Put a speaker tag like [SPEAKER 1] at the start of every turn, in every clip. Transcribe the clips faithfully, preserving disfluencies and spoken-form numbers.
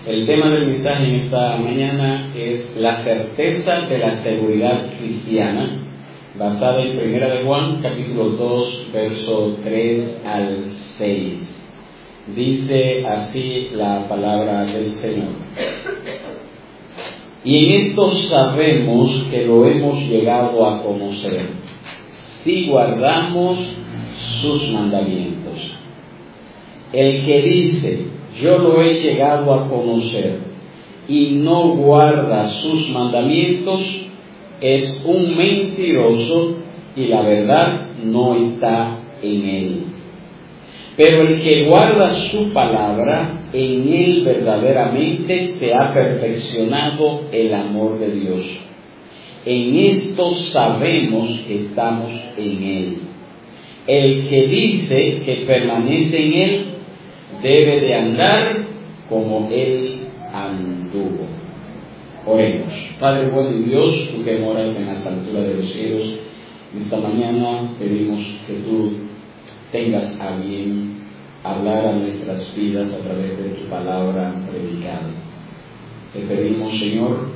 [SPEAKER 1] El tema del mensaje en esta mañana es la certeza de la seguridad cristiana, basada en Primera de Juan, capítulo dos, verso tres al seis. Dice así la palabra del Señor. Y en esto sabemos que lo hemos llegado a conocer, si guardamos sus mandamientos. El que dice, yo lo he llegado a conocer, y no guarda sus mandamientos, es un mentiroso, y la verdad no está en él. Pero el que guarda su palabra, en él verdaderamente se ha perfeccionado el amor de Dios. En esto sabemos que estamos en él. El que dice que permanece en él, debe de andar como él anduvo. Oremos. Padre bueno y Dios, tú que moras en las alturas de los cielos, esta mañana pedimos que tú tengas a bien hablar a nuestras vidas a través de tu palabra predicada. Te pedimos, Señor,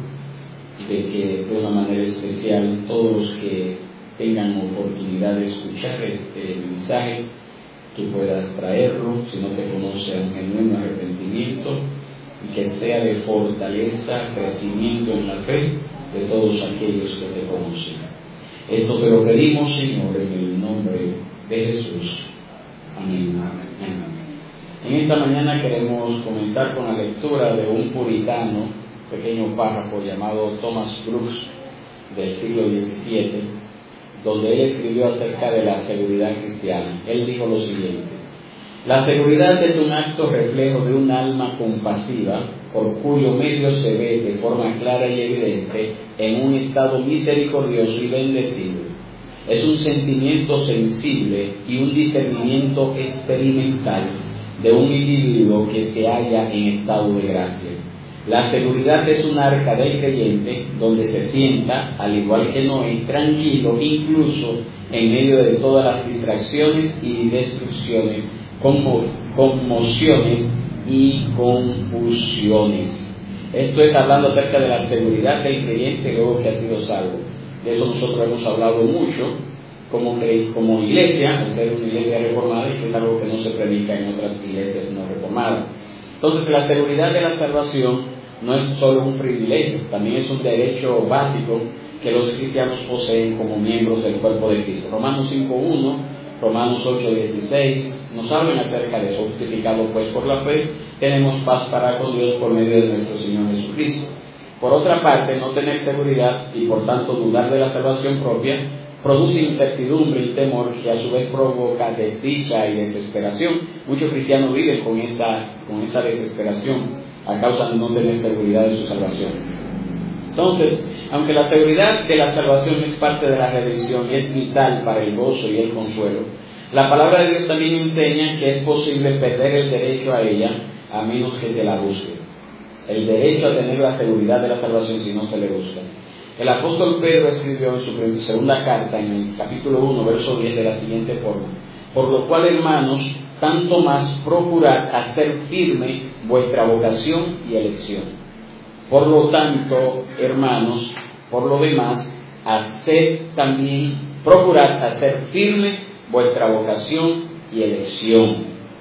[SPEAKER 1] de que de una manera especial todos los que tengan oportunidad de escuchar este mensaje, tú puedas traerlo, si no te conoce, a un genuino arrepentimiento, y que sea de fortaleza, crecimiento en la fe de todos aquellos que te conocen. Esto te lo pedimos, Señor, en el nombre de Jesús. Amén. Amén. En esta mañana queremos comenzar con la lectura de un puritano, pequeño párrafo llamado Thomas Brooks, del siglo diecisiete, donde él escribió acerca de la seguridad cristiana. Él dijo lo siguiente: la seguridad es un acto reflejo de un alma compasiva, por cuyo medio se ve de forma clara y evidente en un estado misericordioso y bendecido. Es un sentimiento sensible y un discernimiento experimental de un individuo que se halla en estado de gracia. La seguridad es un arca del creyente donde se sienta, al igual que Noé, tranquilo, incluso en medio de todas las distracciones y destrucciones, conmo- conmociones y confusiones. Esto es hablando acerca de la seguridad del creyente luego que ha sido salvo. De eso nosotros hemos hablado mucho como, como iglesia, al ser una iglesia reformada, y que es algo que no se predica en otras iglesias no reformadas. Entonces, la seguridad de la salvación no es solo un privilegio, también es un derecho básico que los cristianos poseen como miembros del cuerpo de Cristo. Romanos cinco uno, Romanos ocho dieciséis nos hablan acerca de eso. Justificados pues por la fe, tenemos paz para con Dios por medio de nuestro Señor Jesucristo. Por otra parte, no tener seguridad y por tanto dudar de la salvación propia produce incertidumbre y temor, que a su vez provoca desdicha y desesperación. Muchos cristianos viven con esa, con esa desesperación a causa de no tener seguridad de su salvación. Entonces, aunque la seguridad de la salvación es parte de la redención y es vital para el gozo y el consuelo, la palabra de Dios también enseña que es posible perder el derecho a ella a menos que se la busque. El derecho a tener la seguridad de la salvación si no se le busca. El apóstol Pedro escribió en su segunda carta, en el capítulo uno, verso diez, de la siguiente forma: por lo cual, hermanos, tanto más procurad hacer firme vuestra vocación y elección. Por lo tanto, hermanos, por lo demás, haced también, procurad hacer firme vuestra vocación y elección.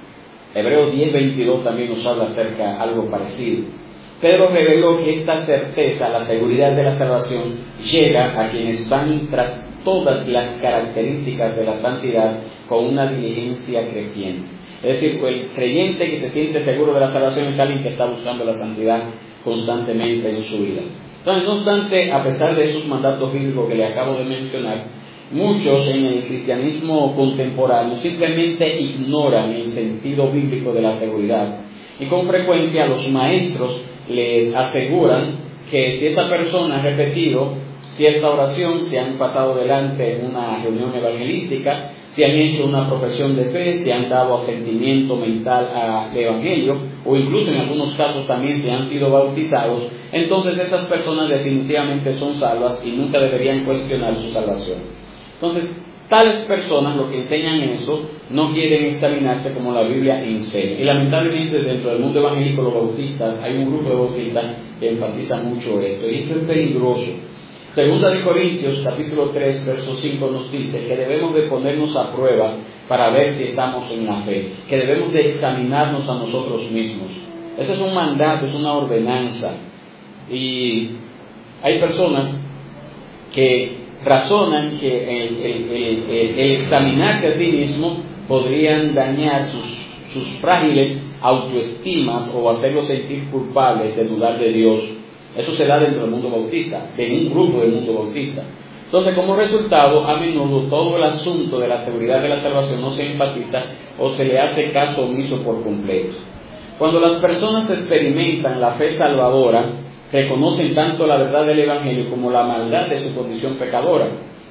[SPEAKER 1] Hebreos diez veintidós también nos habla acerca de algo parecido. Pedro reveló que esta certeza, la seguridad de la salvación, llega a quienes van tras todas las características de la santidad con una diligencia creciente. Es decir, el creyente que se siente seguro de la salvación es alguien que está buscando la santidad constantemente en su vida. Entonces, no obstante, a pesar de esos mandatos bíblicos que le acabo de mencionar, muchos en el cristianismo contemporáneo simplemente ignoran el sentido bíblico de la seguridad. Y con frecuencia los maestros les aseguran que si esa persona ha repetido cierta oración, si han pasado delante en una reunión evangelística, si han hecho una profesión de fe, si han dado asentimiento mental al evangelio, o incluso en algunos casos también si han sido bautizados, entonces estas personas definitivamente son salvas y nunca deberían cuestionar su salvación. Entonces, Tales personas, lo que enseñan eso, no quieren examinarse como la Biblia enseña. Y lamentablemente dentro del mundo evangélico, los bautistas, hay un grupo de bautistas que enfatiza mucho esto. Y esto es peligroso. Segunda de Corintios, capítulo tres, verso cinco, nos dice que debemos de ponernos a prueba para ver si estamos en la fe. Que debemos de examinarnos a nosotros mismos. Ese es un mandato, es una ordenanza. Y hay personas que razonan que el, el, el, el, el examinarse a sí mismo podrían dañar sus, sus frágiles autoestimas o hacerlos sentir culpables de dudar de Dios. Eso se da dentro del mundo bautista, de un grupo del mundo bautista. Entonces, como resultado, a menudo todo el asunto de la seguridad de la salvación no se enfatiza o se le hace caso omiso por completo. Cuando las personas experimentan la fe salvadora, reconocen tanto la verdad del Evangelio como la maldad de su condición pecadora.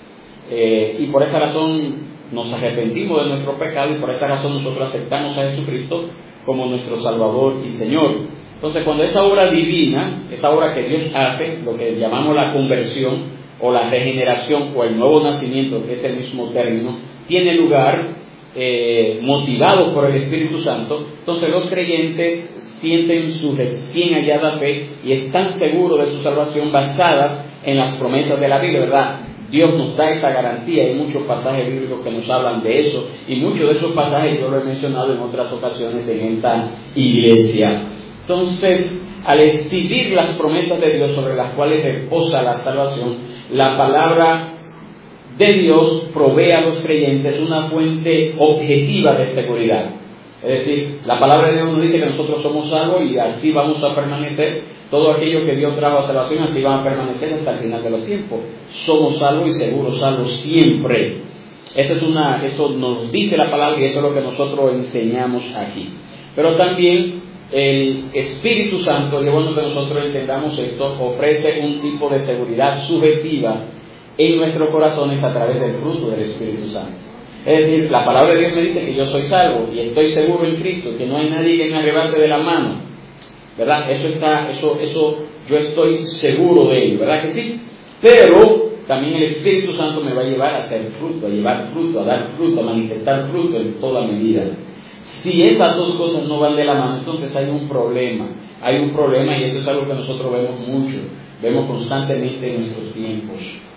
[SPEAKER 1] Eh, y por esa razón nos arrepentimos de nuestro pecado y por esa razón nosotros aceptamos a Jesucristo como nuestro Salvador y Señor. Entonces, cuando esa obra divina, esa obra que Dios hace, lo que llamamos la conversión o la regeneración o el nuevo nacimiento, que es el mismo término, tiene lugar eh, motivado por el Espíritu Santo, entonces los creyentes sienten su recién hallada fe y están seguros de su salvación basada en las promesas de la Biblia, ¿verdad? Dios nos da esa garantía. Hay muchos pasajes bíblicos que nos hablan de eso y muchos de esos pasajes yo lo he mencionado en otras ocasiones en esta iglesia. Entonces, al exhibir las promesas de Dios sobre las cuales reposa la salvación, la palabra de Dios provee a los creyentes una fuente objetiva de seguridad. Es decir, la palabra de Dios nos dice que nosotros somos salvos y así vamos a permanecer. Todo aquello que Dios trajo a salvación, así van a permanecer hasta el final de los tiempos. Somos salvos y seguros salvos siempre. Eso, es una, eso nos dice la palabra y eso es lo que nosotros enseñamos aquí. Pero también el Espíritu Santo, y es bueno que nosotros entendamos esto, ofrece un tipo de seguridad subjetiva en nuestros corazones a través del fruto del Espíritu Santo. Es decir, la palabra de Dios me dice que yo soy salvo y estoy seguro en Cristo, que no hay nadie que me arrebate de la mano, ¿verdad? Eso está, eso, eso, yo estoy seguro de ello, ¿verdad que sí? Pero también el Espíritu Santo me va a llevar a hacer fruto, a llevar fruto, a dar fruto, a manifestar fruto en toda mi vida. Si estas dos cosas no van de la mano, entonces hay un problema, hay un problema y eso es algo que nosotros vemos mucho, vemos constantemente en nuestros tiempos.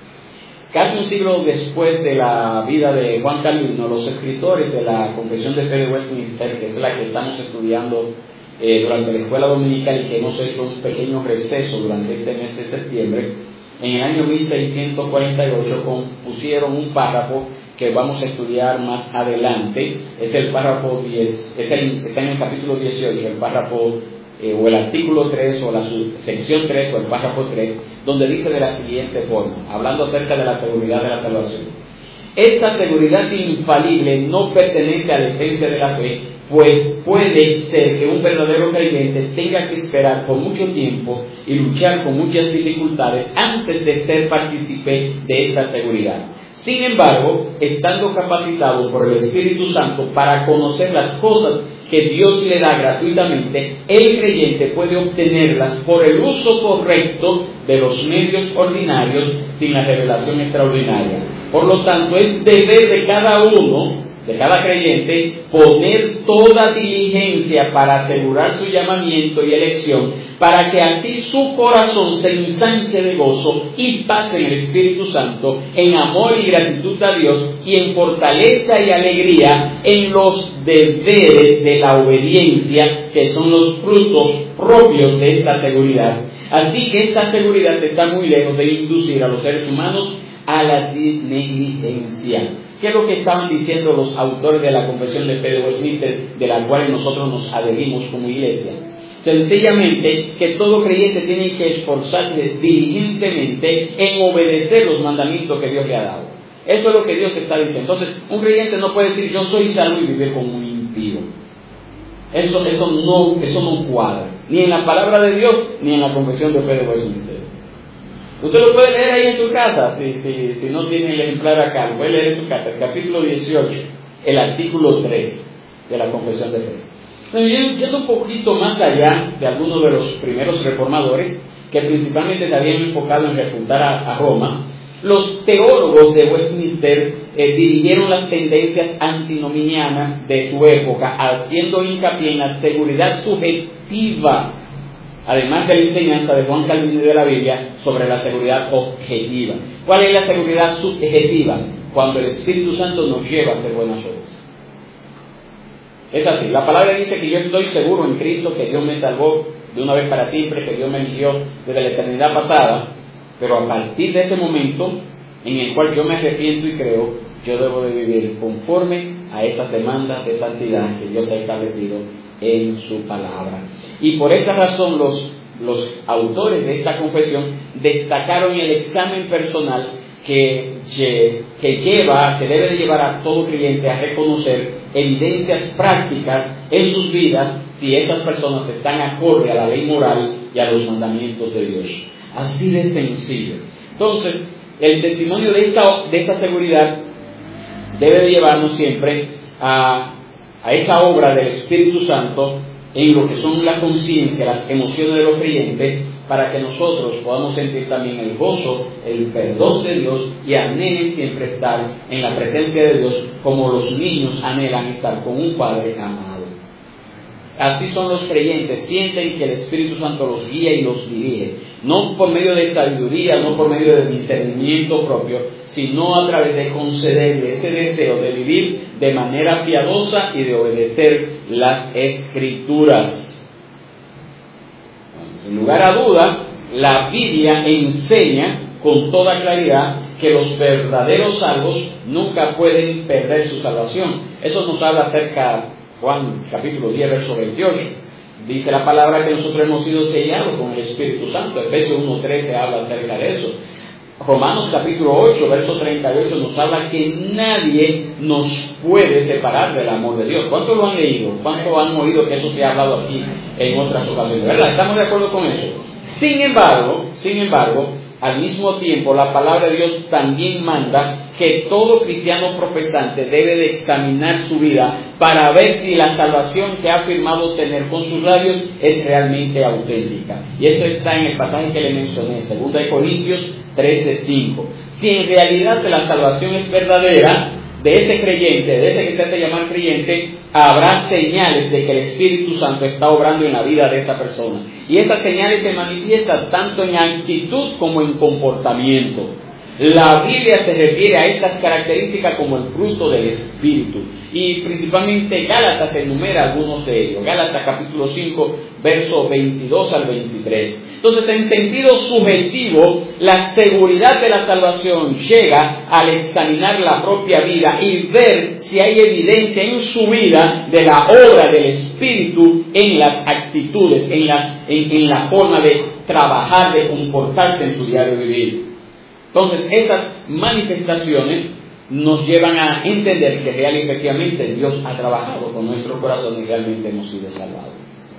[SPEAKER 1] Casi un siglo después de la vida de Juan Calvino, los escritores de la Confesión de Fe de Westminster, que es la que estamos estudiando eh, durante la escuela dominical y que hemos hecho un pequeño receso durante este mes de septiembre, en el año mil seiscientos cuarenta y ocho compusieron un párrafo que vamos a estudiar más adelante. Es el párrafo diez, está en, está en el capítulo dieciocho, el párrafo eh, o el artículo tres o la sección tres o el párrafo tres, donde dice de la siguiente forma, hablando acerca de la seguridad de la salvación: esta seguridad infalible no pertenece a la esencia de la fe, pues puede ser que un verdadero creyente tenga que esperar por mucho tiempo y luchar con muchas dificultades antes de ser partícipe de esta seguridad. Sin embargo, estando capacitado por el Espíritu Santo para conocer las cosas que Dios le da gratuitamente, el creyente puede obtenerlas por el uso correcto de los medios ordinarios sin la revelación extraordinaria. Por lo tanto, es deber de cada uno, de cada creyente, poner toda diligencia para asegurar su llamamiento y elección, para que así su corazón se ensanche de gozo y paz en el Espíritu Santo, en amor y gratitud a Dios, y en fortaleza y alegría en los deberes de la obediencia, que son los frutos propios de esta seguridad. Así que esta seguridad está muy lejos de inducir a los seres humanos a la negligencia. ¿Qué es lo que estaban diciendo los autores de la Confesión de Fe de Westminster, de la cual nosotros nos adherimos como iglesia? Sencillamente que todo creyente tiene que esforzarse diligentemente en obedecer los mandamientos que Dios le ha dado. Eso es lo que Dios está diciendo. Entonces, un creyente no puede decir yo soy salvo y vivir como un impío. Eso, eso, no, eso no cuadra, ni en la palabra de Dios, ni en la Confesión de Fe de Westminster. Usted lo puede leer ahí en su casa, si, si, si no tiene el ejemplar acá, lo puede leer en su casa, el capítulo dieciocho, el artículo tres de la Confesión de Fe. Pero yendo un poquito más allá de algunos de los primeros reformadores, que principalmente se habían enfocado en refutar a, a Roma, los teólogos de Westminster eh, dirigieron las tendencias antinominianas de su época, haciendo hincapié en la seguridad subjetiva, además de la enseñanza de Juan Calvino y de la Biblia sobre la seguridad objetiva. ¿Cuál es la seguridad subjetiva? Cuando el Espíritu Santo nos lleva a hacer buenas obras. Es así, la palabra dice que yo estoy seguro en Cristo, que Dios me salvó de una vez para siempre, que Dios me eligió desde la eternidad pasada, pero a partir de ese momento en el cual yo me arrepiento y creo, yo debo de vivir conforme a esas demandas de santidad que Dios ha establecido en su palabra. Y por esta razón los, los autores de esta confesión destacaron el examen personal que, que lleva, que debe de llevar a todo creyente a reconocer evidencias prácticas en sus vidas si estas personas están acorde a la ley moral y a los mandamientos de Dios. Así de sencillo. Entonces, el testimonio de esta, de esta seguridad debe de llevarnos siempre a, a esa obra del Espíritu Santo en lo que son la conciencia, las emociones de los creyentes, para que nosotros podamos sentir también el gozo, el perdón de Dios y anhelen siempre estar en la presencia de Dios como los niños anhelan estar con un Padre amado. Así son los creyentes, sienten que el Espíritu Santo los guía y los dirige, no por medio de sabiduría, no por medio de discernimiento propio, sino a través de concederle ese deseo de vivir de manera piadosa y de obedecer las Escrituras. Sin lugar a duda, la Biblia enseña con toda claridad que los verdaderos salvos nunca pueden perder su salvación. Eso nos habla acerca Juan capítulo diez, verso veintiocho. Dice la palabra que nosotros hemos sido sellados con el Espíritu Santo. Efesios uno trece habla acerca de eso. Romanos capítulo ocho, verso treinta y ocho nos habla que nadie nos puede separar del amor de Dios. ¿Cuántos lo han leído? ¿Cuántos han oído que eso se ha hablado aquí en otras ocasiones? ¿Verdad? ¿Estamos de acuerdo con eso? Sin embargo, sin embargo, al mismo tiempo la palabra de Dios también manda que todo cristiano profesante debe de examinar su vida para ver si la salvación que ha afirmado tener con sus labios es realmente auténtica. Y esto está en el pasaje que le mencioné, segunda de Corintios trece cinco. Si en realidad la salvación es verdadera de ese creyente, de ese que se hace llamar creyente, habrá señales de que el Espíritu Santo está obrando en la vida de esa persona. Y esas señales se manifiestan tanto en actitud como en comportamiento. La Biblia se refiere a estas características como el fruto del Espíritu. Y principalmente Gálatas enumera algunos de ellos. Gálatas capítulo cinco, versos veintidós al veintitrés. Entonces, en sentido subjetivo, la seguridad de la salvación llega al examinar la propia vida y ver si hay evidencia en su vida de la obra del Espíritu en las actitudes, en, las, en, en la forma de trabajar, de comportarse en su diario vivir. Entonces, estas manifestaciones nos llevan a entender que real y efectivamente Dios ha trabajado con nuestro corazón y realmente hemos sido salvados.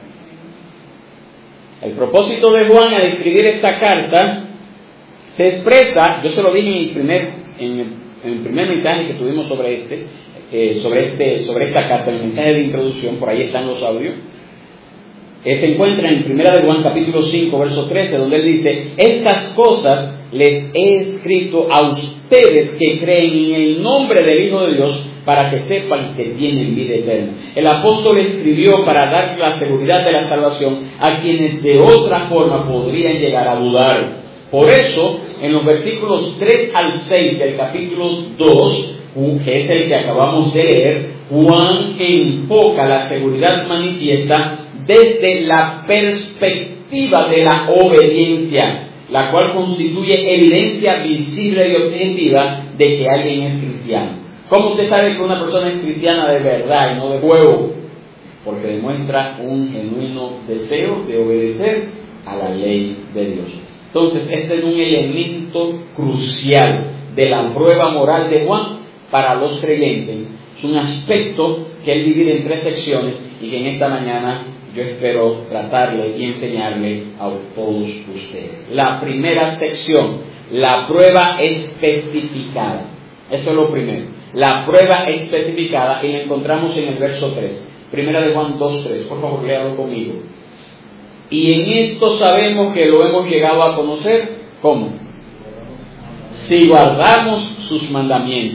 [SPEAKER 1] El propósito de Juan al escribir esta carta se expresa, yo se lo dije en el primer, en el, en el primer mensaje que tuvimos sobre este, eh, sobre este, sobre esta carta, el mensaje de introducción, por ahí están los audios. Eh, se encuentra en primera de Juan capítulo cinco, verso trece, donde él dice: estas cosas les he escrito a ustedes que creen en el nombre del Hijo de Dios, para que sepan que tienen vida eterna. El apóstol escribió para dar la seguridad de la salvación a quienes de otra forma podrían llegar a dudar. Por eso, en los versículos tres al seis del capítulo dos, que es el que acabamos de leer, Juan enfoca la seguridad manifiesta desde la perspectiva de la obediencia, la cual constituye evidencia visible y objetiva de que alguien es cristiano. ¿Cómo usted sabe que una persona es cristiana de verdad y no de juego? Porque demuestra un genuino deseo de obedecer a la ley de Dios. Entonces, este es un elemento crucial de la prueba moral de Juan para los creyentes. Es un aspecto que él divide en tres secciones y que en esta mañana yo espero tratarle y enseñarle a todos ustedes. La primera sección, la prueba especificada. Eso es lo primero. La prueba especificada, y la encontramos en el verso tres. Primera de Juan dos tres. Por favor, léalo conmigo. Y en esto sabemos que lo hemos llegado a conocer. ¿Cómo? Si guardamos sus mandamientos.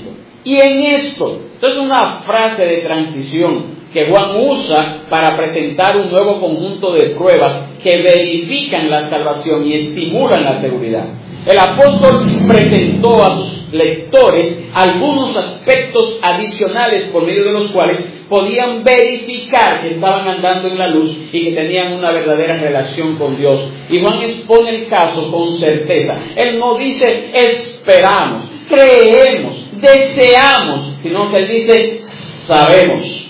[SPEAKER 1] Y en esto, esto es una frase de transición que Juan usa para presentar un nuevo conjunto de pruebas que verifican la salvación y estimulan la seguridad. El apóstol presentó a sus lectores algunos aspectos adicionales por medio de los cuales podían verificar que estaban andando en la luz y que tenían una verdadera relación con Dios. Y Juan expone el caso con certeza. Él no dice esperamos, creemos, deseamos, sino que él dice sabemos.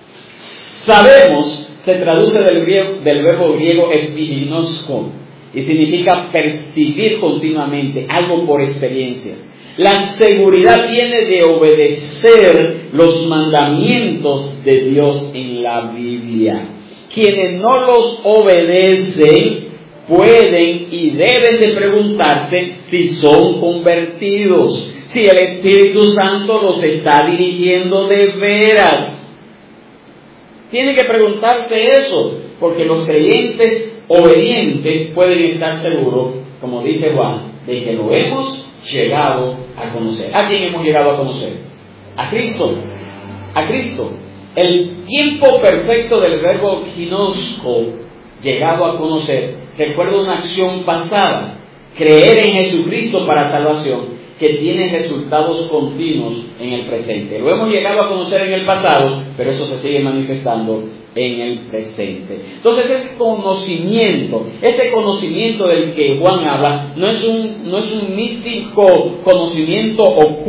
[SPEAKER 1] Sabemos se traduce del, griego, del verbo griego epiginosko y significa percibir continuamente, algo por experiencia. La seguridad viene de obedecer los mandamientos de Dios en la Biblia. Quienes no los obedecen pueden y deben de preguntarse si son convertidos, si el Espíritu Santo los está dirigiendo de veras. Tiene que preguntarse eso, porque los creyentes obedientes pueden estar seguros, como dice Juan, de que lo hemos llegado a conocer. ¿A quién hemos llegado a conocer? A Cristo. A Cristo. El tiempo perfecto del verbo ginosco, llegado a conocer, recuerda una acción pasada, creer en Jesucristo para salvación, que tiene resultados continuos en el presente. Lo hemos llegado a conocer en el pasado, pero eso se sigue manifestando en el presente. Entonces, ese conocimiento, este conocimiento del que Juan habla, no es un, no es un místico conocimiento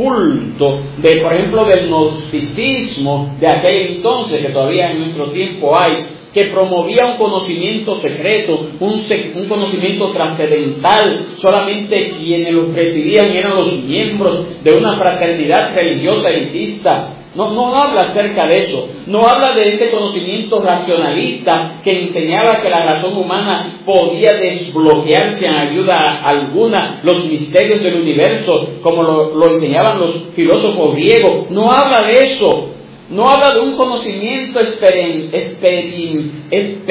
[SPEAKER 1] oculto de, por ejemplo, del gnosticismo de aquel entonces, que todavía en nuestro tiempo hay, que promovía un conocimiento secreto, un, un conocimiento trascendental. Solamente quienes lo recibían eran los miembros de una fraternidad religiosa elitista. No, no habla acerca de eso. No habla de ese conocimiento racionalista que enseñaba que la razón humana podía desbloquearse en ayuda alguna los misterios del universo, como lo, lo enseñaban los filósofos griegos. No habla de eso. No habla de un conocimiento experien, experien,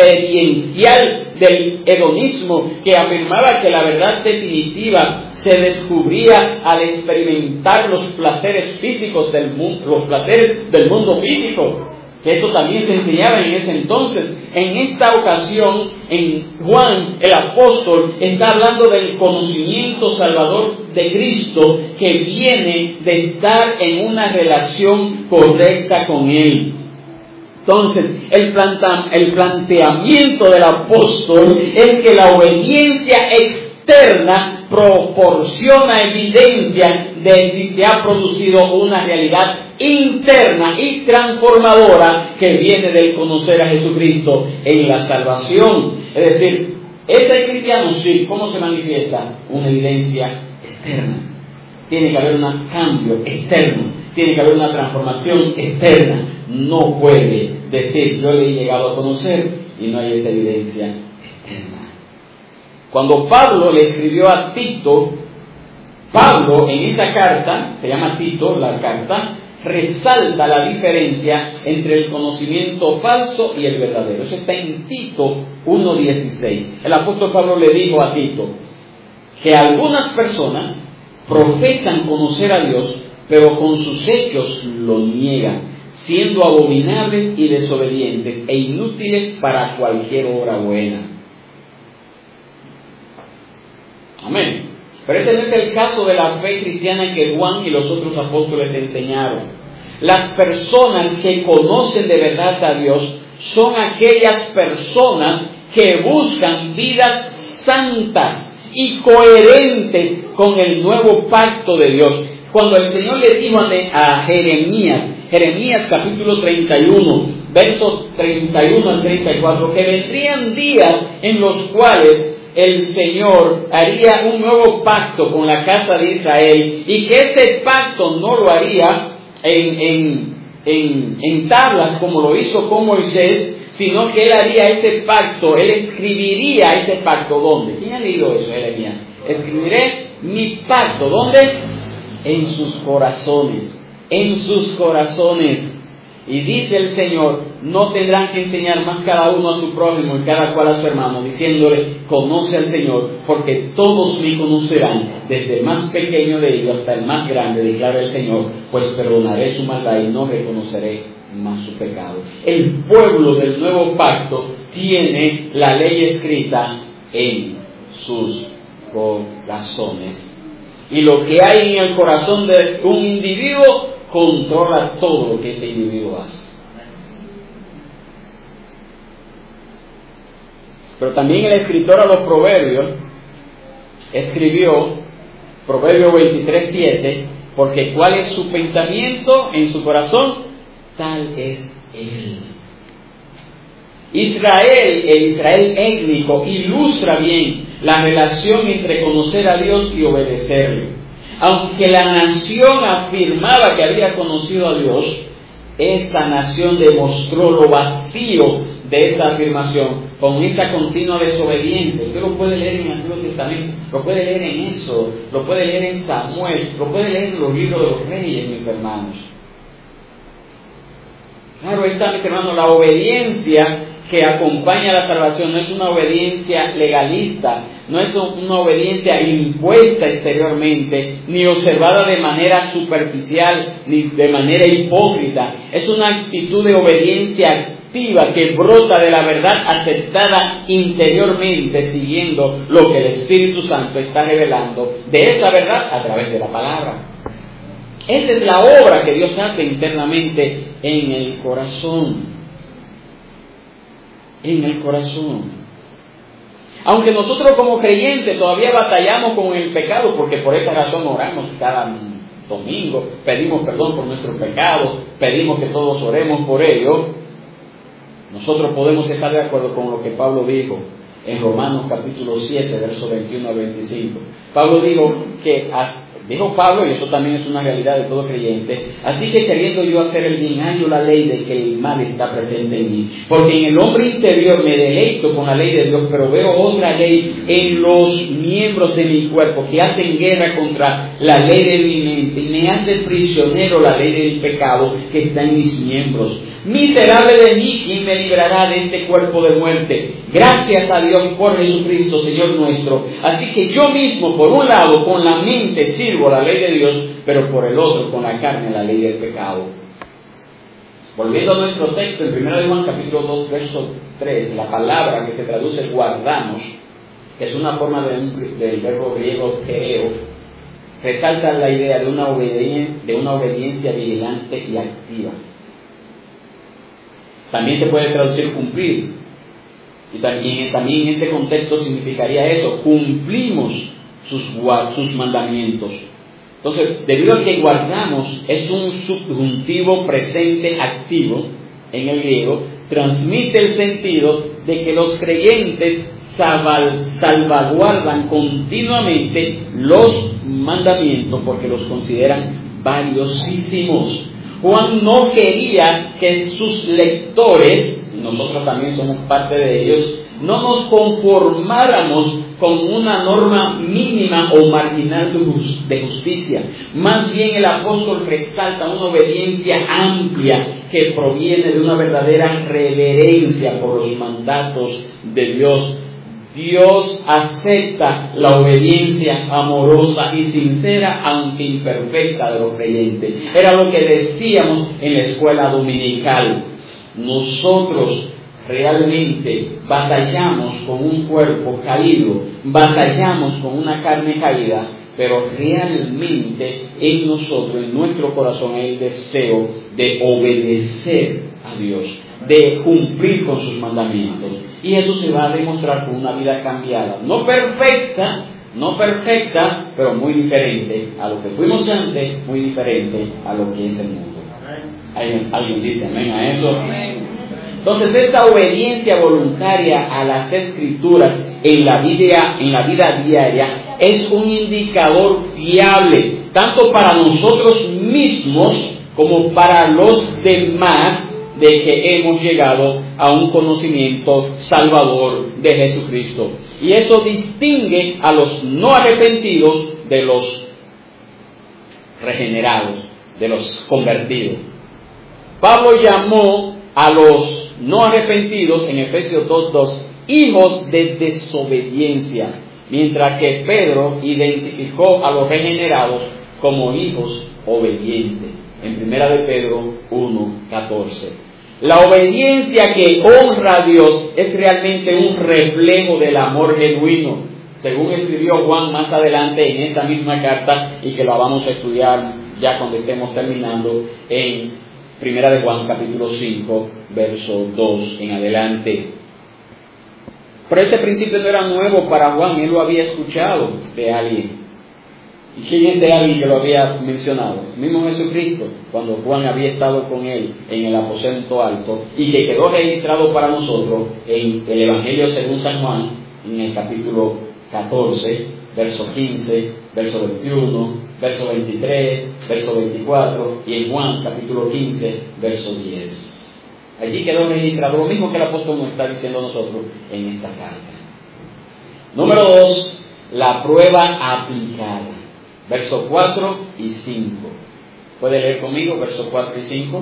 [SPEAKER 1] experiencial del hedonismo que afirmaba que la verdad definitiva se descubría al experimentar los placeres físicos del mundo, los placeres del mundo físico, que eso también se enseñaba en ese entonces. En esta ocasión, en Juan, el apóstol, está hablando del conocimiento salvador de Cristo que viene de estar en una relación correcta con Él. Entonces, el, planta, el planteamiento del apóstol es que la obediencia externa proporciona evidencia de que se ha producido una realidad interna y transformadora que viene del conocer a Jesucristo en la salvación. Es decir, ese cristiano, sí, ¿cómo se manifiesta? Una evidencia externa. Tiene que haber un cambio externo, tiene que haber una transformación externa. No puede decir yo le he llegado a conocer y no hay esa evidencia externa. Cuando Pablo le escribió a Tito, Pablo en esa carta, se llama Tito la carta, resalta la diferencia entre el conocimiento falso y el verdadero. Eso está en Tito uno dieciséis. El apóstol Pablo le dijo a Tito que algunas personas profesan conocer a Dios, pero con sus hechos lo niegan, siendo abominables y desobedientes e inútiles para cualquier obra buena. Amén. Pero ese no es el caso de la fe cristiana que Juan y los otros apóstoles enseñaron. Las personas que conocen de verdad a Dios son aquellas personas que buscan vidas santas y coherentes con el nuevo pacto de Dios. Cuando el Señor le dijo a Jeremías, Jeremías capítulo treinta y uno, versos treinta y uno al treinta y cuatro, que vendrían días en los cuales el Señor haría un nuevo pacto con la casa de Israel y que ese pacto no lo haría en, en, en, en tablas como lo hizo con Moisés, sino que Él haría ese pacto, Él escribiría ese pacto. ¿Dónde? ¿Quién ha leído eso, Jeremías? Escribiré mi pacto. ¿Dónde? En sus corazones. En sus corazones. Y dice el Señor, no tendrán que enseñar más cada uno a su prójimo y cada cual a su hermano, diciéndole, conoce al Señor, porque todos me conocerán, desde el más pequeño de ellos hasta el más grande, declara el Señor, pues perdonaré su maldad y no reconoceré más su pecado. El pueblo del nuevo pacto tiene la ley escrita en sus corazones. Y lo que hay en el corazón de un individuo controla todo lo que ese individuo hace. Pero también el escritor a los Proverbios escribió, Proverbio veintitrés siete, porque cuál es su pensamiento en su corazón, tal es él. Israel, el Israel étnico, ilustra bien la relación entre conocer a Dios y obedecerle. Aunque la nación afirmaba que había conocido a Dios, esta nación demostró lo vacío de esa afirmación con esa continua desobediencia. Usted lo puede leer en el Antiguo Testamento, lo puede leer en eso, lo puede leer en Samuel, lo puede leer en los libros de los reyes, mis hermanos. Claro, está, mis hermanos, la obediencia que acompaña a la salvación no es una obediencia legalista, no es una obediencia impuesta exteriormente, ni observada de manera superficial, ni de manera hipócrita. Es una actitud de obediencia activa que brota de la verdad aceptada interiormente, siguiendo lo que el Espíritu Santo está revelando de esa verdad a través de la palabra. Esa es la obra que Dios hace internamente en el corazón. En el corazón. Aunque nosotros como creyentes todavía batallamos con el pecado, porque por esa razón oramos cada domingo, pedimos perdón por nuestros pecados, pedimos que todos oremos por ello, nosotros podemos estar de acuerdo con lo que Pablo dijo en Romanos capítulo siete, versos veintiuno al veinticinco. Pablo dijo que, dijo Pablo, y eso también es una realidad de todo creyente, así que queriendo yo hacer el bien, hallo la ley de que el mal está presente en mí, porque en el hombre interior me deleito con la ley de Dios, pero veo otra ley en los miembros de mi cuerpo que hacen guerra contra la ley de mi mente y me hace prisionero la ley del pecado que está en mis miembros. Miserable de mí, ¿quién me librará de este cuerpo de muerte? Gracias a Dios por Jesucristo, Señor nuestro. Así que yo mismo, por un lado, con la mente sirvo la ley de Dios, pero por el otro, con la carne, la ley del pecado. Volviendo a nuestro texto, en primero de Juan capítulo dos, verso tres, la palabra que se traduce guardamos, que es una forma de un, del verbo griego teeo, resalta la idea de una, obedien, de una obediencia vigilante y activa. También se puede traducir cumplir. Y también, también en este contexto significaría eso, cumplimos sus, sus mandamientos. Entonces, debido a que guardamos es un subjuntivo presente activo en el griego, transmite el sentido de que los creyentes salvaguardan continuamente los mandamientos porque los consideran valiosísimos. Juan no quería que sus lectores, nosotros también somos parte de ellos, no nos conformáramos con una norma mínima o marginal de justicia. Más bien el apóstol resalta una obediencia amplia que proviene de una verdadera reverencia por los mandatos de Dios. Dios acepta la obediencia amorosa y sincera, aunque imperfecta, de los creyentes. Era lo que decíamos en la escuela dominical. Nosotros realmente batallamos con un cuerpo caído, batallamos con una carne caída, pero realmente en nosotros, en nuestro corazón, hay el deseo de obedecer a Dios, de cumplir con sus mandamientos. Y eso se va a demostrar con una vida cambiada, no perfecta, no perfecta, pero muy diferente a lo que fuimos antes, muy diferente a lo que es el mundo. ¿Alguien, alguien dice amén a eso? Entonces, esta obediencia voluntaria a las Escrituras en la vida, en la vida diaria es un indicador fiable, tanto para nosotros mismos como para los demás, de que hemos llegado a un conocimiento salvador de Jesucristo. Y eso distingue a los no arrepentidos de los regenerados, de los convertidos. Pablo llamó a los no arrepentidos en Efesios dos dos hijos de desobediencia, mientras que Pedro identificó a los regenerados como hijos obedientes, en primera de Pedro uno catorce. La obediencia que honra a Dios es realmente un reflejo del amor genuino, según escribió Juan más adelante en esta misma carta, y que la vamos a estudiar ya cuando estemos terminando en primera de Juan capítulo cinco, verso dos en adelante. Pero ese principio no era nuevo para Juan, él lo había escuchado de alguien. ¿Y quién es de alguien que lo había mencionado? El mismo Jesucristo, cuando Juan había estado con él en el aposento alto, y que quedó registrado para nosotros en el Evangelio según San Juan, en el capítulo catorce, verso quince, verso veintiuno, verso veintitrés, verso veinticuatro, y en Juan capítulo quince, verso diez. Allí quedó registrado, lo mismo que el apóstol nos está diciendo a nosotros en esta carta. Número dos, la prueba aplicada. Versos cuatro y cinco. ¿Puede leer conmigo versos cuatro y cinco?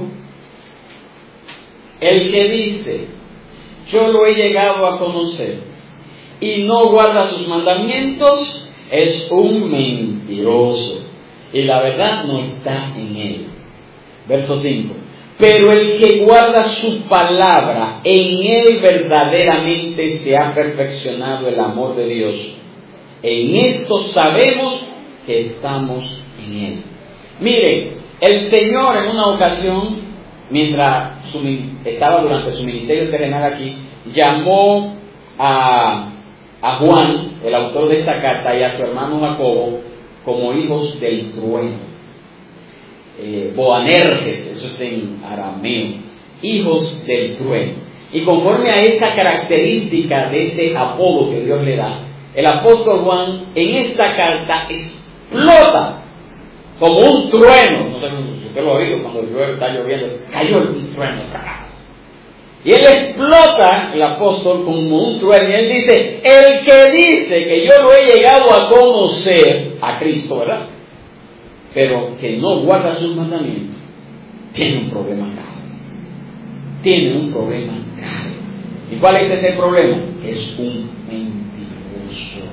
[SPEAKER 1] El que dice, yo lo he llegado a conocer, y no guarda sus mandamientos, es un mentiroso, y la verdad no está en él. Verso cinco. Pero el que guarda su palabra, en él verdaderamente se ha perfeccionado el amor de Dios. En esto sabemos que estamos en él. Miren, el Señor en una ocasión, mientras su, estaba durante su ministerio terrenal aquí, llamó a, a Juan, el autor de esta carta, y a su hermano Jacobo como hijos del trueno. Eh, Boanerges, eso es en arameo, hijos del trueno. Y conforme a esa característica de ese apodo que Dios le da, el apóstol Juan en esta carta explota como un trueno. No sé si usted lo ha oído cuando llueve, está lloviendo, cayó el trueno. Y él explota, el apóstol, como un trueno, y él dice, el que dice que yo lo he llegado a conocer, a Cristo, ¿verdad?, pero que no guarda sus mandamientos, tiene un problema grave. Tiene un problema grave. ¿Y cuál es ese problema? Es un mentiroso.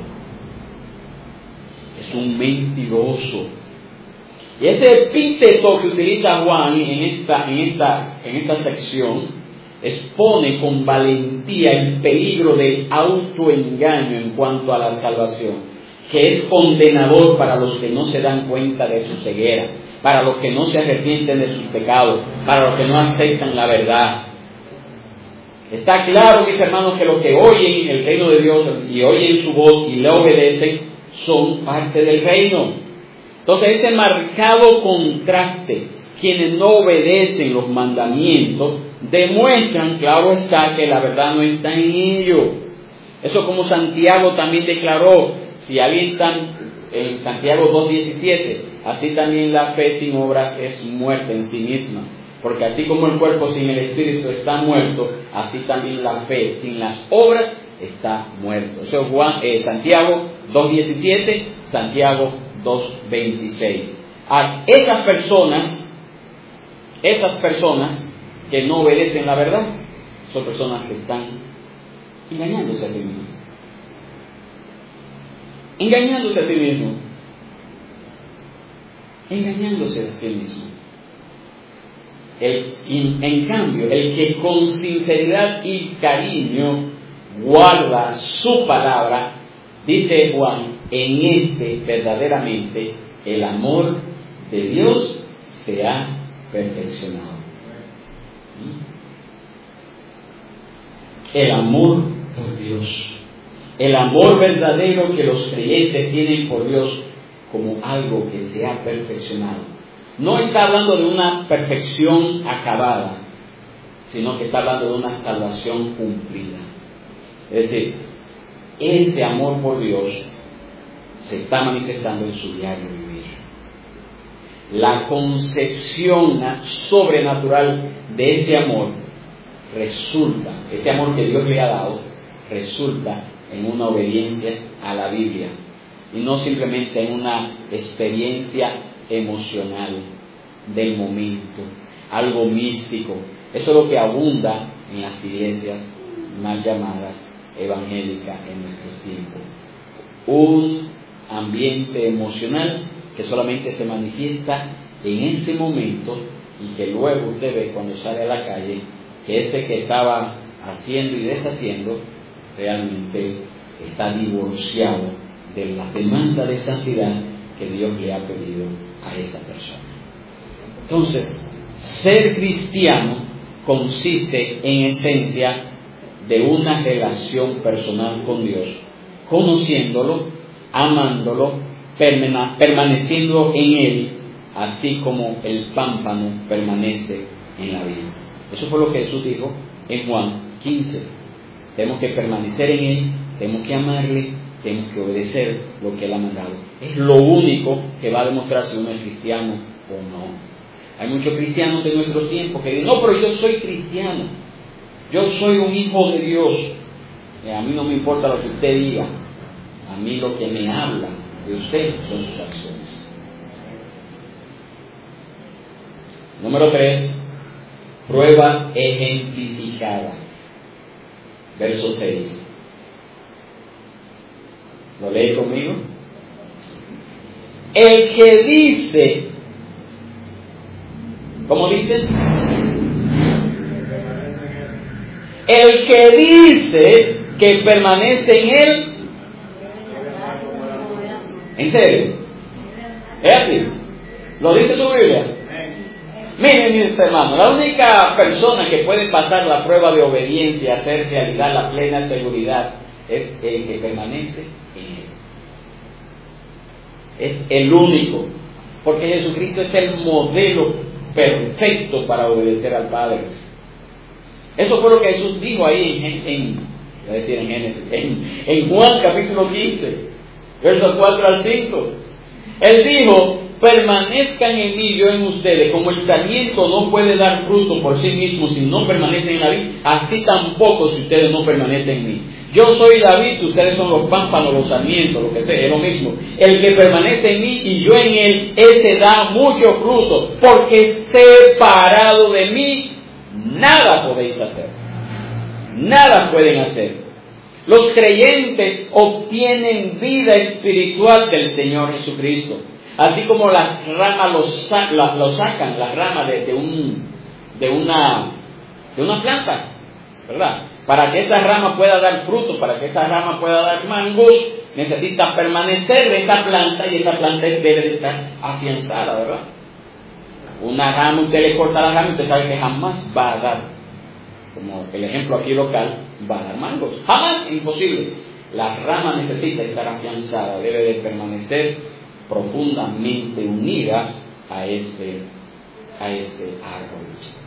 [SPEAKER 1] Es un mentiroso. Y ese epíteto que utiliza Juan en esta, en esta, en esta sección expone con valentía el peligro del autoengaño en cuanto a la salvación, que es condenador para los que no se dan cuenta de su ceguera, para los que no se arrepienten de sus pecados, para los que no aceptan la verdad. Está claro, mis hermanos, que los que oyen el reino de Dios y oyen su voz y le obedecen son parte del reino. Entonces, ese marcado contraste, quienes no obedecen los mandamientos, demuestran, claro está, que la verdad no está en ellos. Eso, como Santiago también declaró, si alguien está en Santiago dos diecisiete, así también la fe sin obras es muerta en sí misma. Porque así como el cuerpo sin el espíritu está muerto, así también la fe sin las obras está muerto. Eso es Juan, eh, Santiago dos diecisiete, Santiago dos veintiséis. A esas personas, esas personas que no obedecen la verdad, son personas que están engañándose a sí mismos. Engañándose a sí mismo. Engañándose a sí mismo. El, en cambio, el que con sinceridad y cariño guarda su palabra, dice Juan, en este verdaderamente el amor de Dios se ha perfeccionado. El amor por Dios. El amor verdadero que los creyentes tienen por Dios como algo que se ha perfeccionado. No está hablando de una perfección acabada, sino que está hablando de una salvación cumplida. Es decir, ese amor por Dios se está manifestando en su diario vivir. La concesión sobrenatural de ese amor resulta, ese amor que Dios le ha dado, resulta en una obediencia a la Biblia y no simplemente en una experiencia emocional del momento. algo místico. Eso es lo que abunda en las iglesias mal llamadas evangélicas en nuestros tiempos. Un ambiente emocional que solamente se manifiesta en ese momento y que luego usted ve cuando sale a la calle que ese que estaba haciendo y deshaciendo realmente está divorciado de la demanda de santidad que Dios le ha pedido a esa persona. Entonces, ser cristiano consiste en esencia de una relación personal con Dios, conociéndolo, amándolo, permaneciendo en Él, así como el pámpano permanece en la vid. Eso fue lo que Jesús dijo en Juan quince. Tenemos que permanecer en Él, tenemos que amarle, tenemos que obedecer lo que Él ha mandado. Es lo único que va a demostrar si uno es cristiano o no. Hay muchos cristianos de nuestro tiempo que dicen, no, pero yo soy cristiano, yo soy un hijo de Dios. Y a mí no me importa lo que usted diga, a mí lo que me habla de usted son sus acciones. Número tres, prueba ejemplificada. Verso seis. ¿Lo lee conmigo? El que dice, ¿cómo dice? El que dice que permanece en Él. ¿En serio? ¿Es así? ¿Lo dice tu Biblia? Miren, mis hermanos, la única persona que puede pasar la prueba de obediencia y hacer realidad la plena seguridad es el que permanece en Él. Es el único, porque Jesucristo es el modelo perfecto para obedecer al Padre. Eso fue lo que Jesús dijo ahí en, en, voy a decir en Génesis, en, en Juan capítulo quince, versos cuatro al cinco. Él dijo, permanezcan en mí, yo en ustedes. Como el sarmiento no puede dar fruto por sí mismo si no permanece en la vid, así tampoco si ustedes no permanecen en mí. Yo soy la vid, ustedes son los pámpanos, los sarmientos, lo que sea, es lo mismo. El que permanece en mí y yo en él, ese da mucho fruto, porque separado de mí, nada podéis hacer. Nada pueden hacer. Los creyentes obtienen vida espiritual del Señor Jesucristo. Así como las ramas lo, sa- la, lo sacan, las ramas de, de, un, de, una, de una planta, ¿verdad? Para que esa rama pueda dar fruto, para que esa rama pueda dar mangos, necesita permanecer de esa planta y esa planta debe de estar afianzada, ¿verdad? Una rama, usted le corta la rama y usted sabe que jamás va a dar, como el ejemplo aquí local, va a dar mangos. Jamás, imposible. La rama necesita estar afianzada, debe de permanecer profundamente unida a ese, a ese árbol.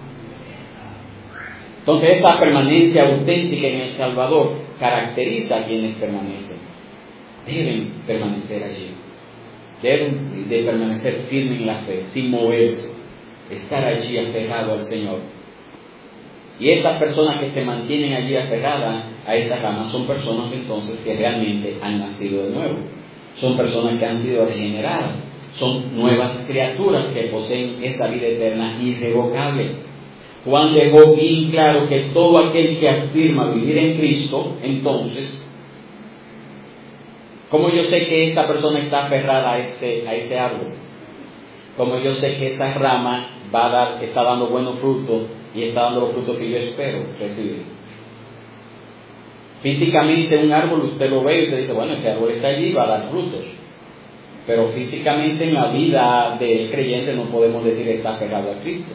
[SPEAKER 1] Entonces, esta permanencia auténtica en el Salvador caracteriza a quienes permanecen. Deben permanecer allí. Deben de permanecer firmes en la fe, sin moverse. Estar allí aferrado al Señor. Y estas personas que se mantienen allí aferradas a esa rama son personas entonces que realmente han nacido de nuevo. Son personas que han sido regeneradas. Son nuevas criaturas que poseen esa vida eterna irrevocable. Juan dejó bien claro que todo aquel que afirma vivir en Cristo, entonces, ¿cómo yo sé que esta persona está aferrada a ese, a ese árbol? ¿Cómo yo sé que esa rama va a dar, está dando buenos frutos y está dando los frutos que yo espero recibir? Físicamente un árbol usted lo ve y usted dice, bueno, ese árbol está allí, va a dar frutos. Pero físicamente en la vida del creyente no podemos decir que está aferrado a Cristo.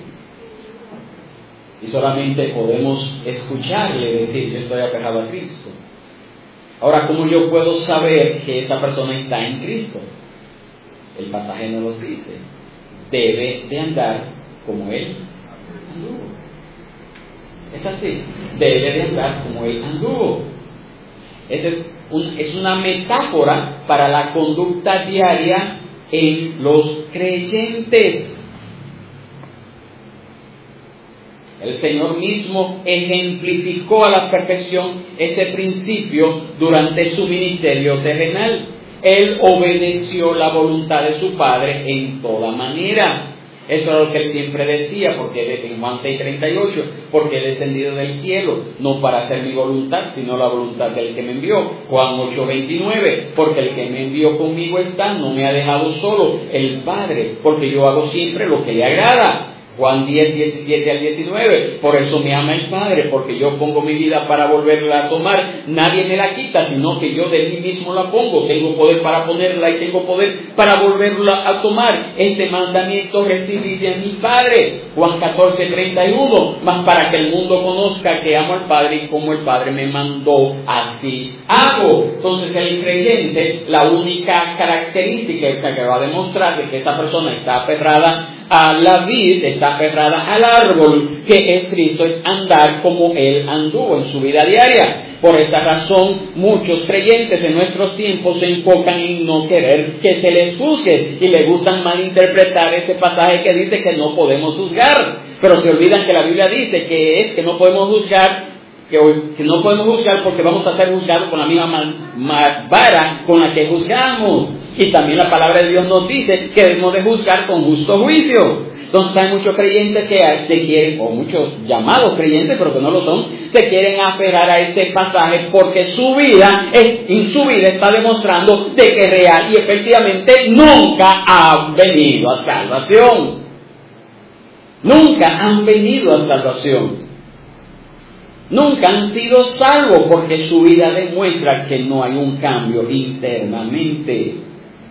[SPEAKER 1] Y solamente podemos escucharle decir, yo estoy aferrado a Cristo. Ahora, ¿cómo yo puedo saber que esa persona está en Cristo? El pasaje nos lo dice. Debe de andar como Él anduvo. Es así. Debe de andar como Él anduvo. Esa es, un, es una metáfora para la conducta diaria en los creyentes. El Señor mismo ejemplificó a la perfección ese principio durante su ministerio terrenal. Él obedeció la voluntad de su Padre en toda manera. Eso era lo que él siempre decía, porque en Juan seis treinta y ocho, porque he descendido del cielo, no para hacer mi voluntad, sino la voluntad del que me envió. Juan ocho veintinueve, porque el que me envió conmigo está, no me ha dejado solo, el Padre, porque yo hago siempre lo que le agrada. Juan diez, diecisiete al diecinueve, por eso me ama el Padre, porque yo pongo mi vida para volverla a tomar, nadie me la quita, sino que yo de mí mismo la pongo, tengo poder para ponerla y tengo poder para volverla a tomar, este mandamiento recibí de mi Padre. Juan catorce, treinta y uno, mas para que el mundo conozca que amo al Padre y como el Padre me mandó, así hago. Entonces el creyente, la única característica que va a demostrar de que esa persona está aferrada a la vid, está aferrada al árbol que es Cristo, es andar como Él anduvo en su vida diaria. Por esta razón, muchos creyentes en nuestros tiempos se enfocan en no querer que se les juzgue y les gustan malinterpretar ese pasaje que dice que no podemos juzgar, pero se olvidan que la Biblia dice que es que no podemos juzgar, que, que no podemos juzgar porque vamos a ser juzgados con la misma vara con la que juzgamos. Y también la palabra de Dios nos dice que debemos de juzgar con justo juicio. Entonces hay muchos creyentes que se quieren, o muchos llamados creyentes, pero que no lo son, se quieren aferrar a ese pasaje porque su vida, en su vida está demostrando de que real y efectivamente nunca han venido a salvación. Nunca han venido a salvación. Nunca han sido salvos porque su vida demuestra que no hay un cambio internamente.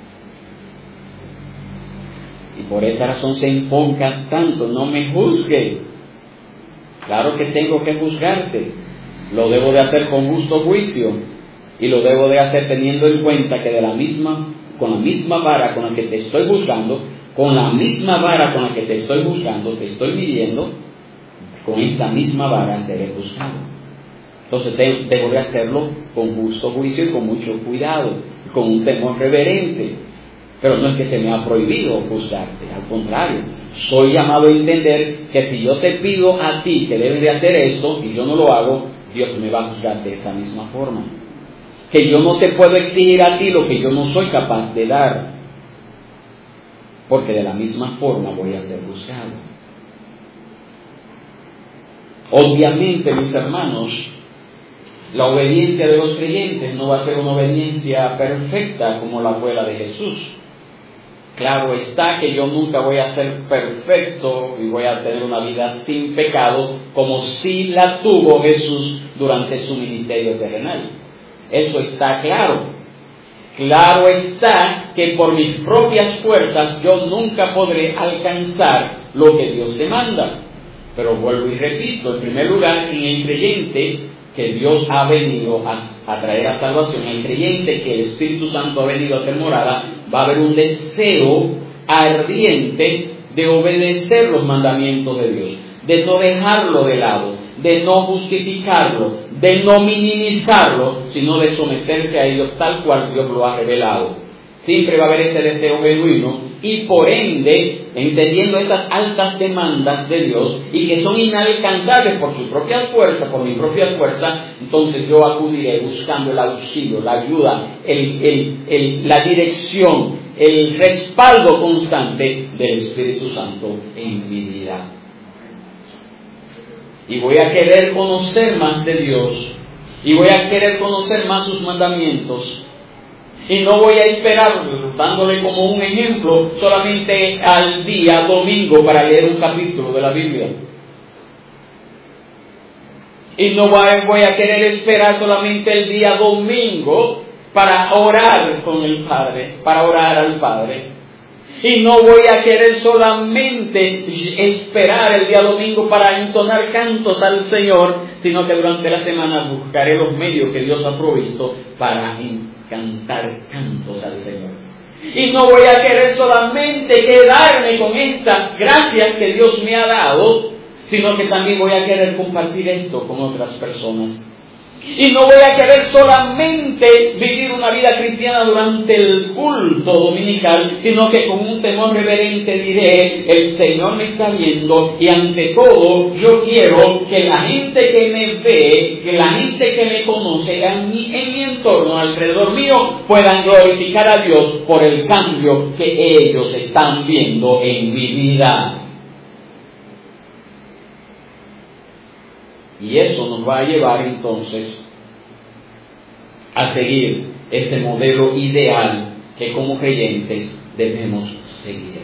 [SPEAKER 1] Y por esa razón se enfocan tanto, no me juzgue. Claro que tengo que juzgarte. Lo debo de hacer con justo juicio. Y lo debo de hacer teniendo en cuenta que de la misma, con la misma vara con la que te estoy juzgando, con la misma vara con la que te estoy juzgando, te estoy midiendo, con esta misma vara seré juzgado. Entonces de, debo de hacerlo con justo juicio y con mucho cuidado, con un temor reverente. Pero no es que se me ha prohibido juzgarte, al contrario, soy llamado a entender que si yo te pido a ti que debes de hacer esto y yo no lo hago, Dios me va a juzgar de esa misma forma. Que yo no te puedo exigir a ti lo que yo no soy capaz de dar, porque de la misma forma voy a ser juzgado. Obviamente, mis hermanos, la obediencia de los creyentes no va a ser una obediencia perfecta como la fue la de Jesús. Claro está que yo nunca voy a ser perfecto y voy a tener una vida sin pecado como si la tuvo Jesús durante su ministerio terrenal. Eso está claro. Claro está que por mis propias fuerzas yo nunca podré alcanzar lo que Dios demanda. Pero vuelvo y repito, en primer lugar, en el creyente que Dios ha venido a, a traer a salvación, el creyente que el Espíritu Santo ha venido a hacer morada, va a haber un deseo ardiente de obedecer los mandamientos de Dios, de no dejarlo de lado, de no justificarlo, de no minimizarlo, sino de someterse a ellos tal cual Dios lo ha revelado. Siempre va a haber ese deseo genuino y por ende, entendiendo estas altas demandas de Dios y que son inalcanzables por sus propias fuerzas, por mi propia fuerza, entonces yo acudiré buscando el auxilio, la ayuda, el, el, el, la dirección, el respaldo constante del Espíritu Santo en mi vida. Y voy a querer conocer más de Dios y voy a querer conocer más sus mandamientos. Y no voy a esperar, dándole como un ejemplo, solamente al día domingo para leer un capítulo de la Biblia. Y no voy a querer esperar solamente el día domingo para orar con el Padre, para orar al Padre. Y no voy a querer solamente esperar el día domingo para entonar cantos al Señor, sino que durante la semana buscaré los medios que Dios ha provisto para cantar cantos al Señor. Y no voy a querer solamente quedarme con estas gracias que Dios me ha dado, sino que también voy a querer compartir esto con otras personas. Y no voy a querer solamente vivir una vida cristiana durante el culto dominical, sino que con un temor reverente diré, el Señor me está viendo y ante todo yo quiero que la gente que me ve, que la gente que me conoce en mi, en mi entorno, alrededor mío, puedan glorificar a Dios por el cambio que ellos están viendo en mi vida. Y eso nos va a llevar entonces a seguir este modelo ideal que como creyentes debemos seguir.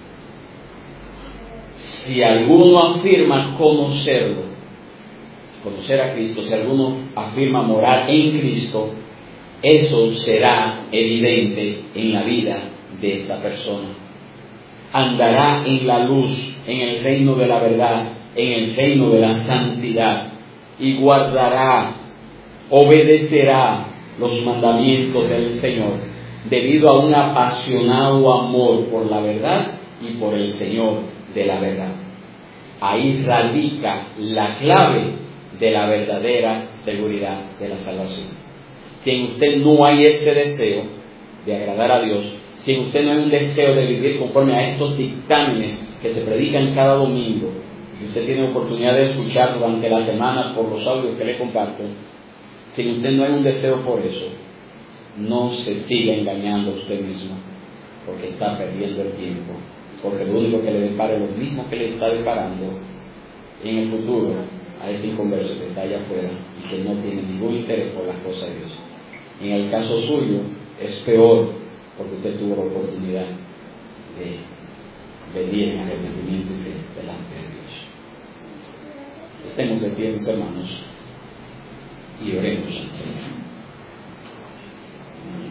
[SPEAKER 1] Si alguno afirma conocerlo, conocer a Cristo, si alguno afirma morar en Cristo, eso será evidente en la vida de esta persona. Andará en la luz, en el reino de la verdad, en el reino de la santidad, y guardará, obedecerá los mandamientos del Señor, debido a un apasionado amor por la verdad y por el Señor de la verdad. Ahí radica la clave de la verdadera seguridad de la salvación. Si en usted no hay ese deseo de agradar a Dios, si en usted no hay un deseo de vivir conforme a estos dictámenes que se predican cada domingo, y usted tiene oportunidad de escuchar durante la semana por los audios que le comparto, si en usted no hay un deseo por eso, no se siga engañando a usted mismo, porque está perdiendo el tiempo, porque lo único que le depara es lo mismo que le está deparando en el futuro a ese inconverso que está allá afuera y que no tiene ningún interés por las cosas de Dios. En el caso suyo es peor, porque usted tuvo la oportunidad de venir en arrepentimiento y fe delante de Dios. Estemos de pie, mis hermanos, y oremos al Señor.